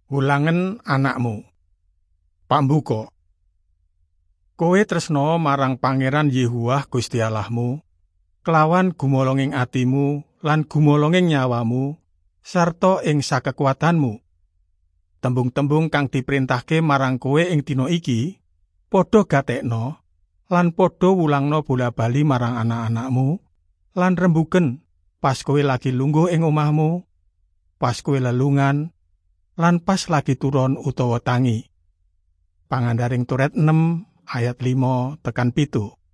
Wulangen anakmu. Pambuka. Kowe tresna marang Pangeran Yehuwah Gusti Allahmu, kelawan gumolonging atimu lan gumolonging nyawamu, sarta ing sakekuatanmu. Tembung-tembung kang diperintahke marang kowe ing dina iki, padha gatekno lan padha wulangna bola-bali marang anak-anakmu, lan rembugen pas kowe lagi lungguh ing omahmu, pas kowe lelungan, lan pas lagi turon utawa tangi. Pangandaring Toret 6 ayat 5 tekan 7.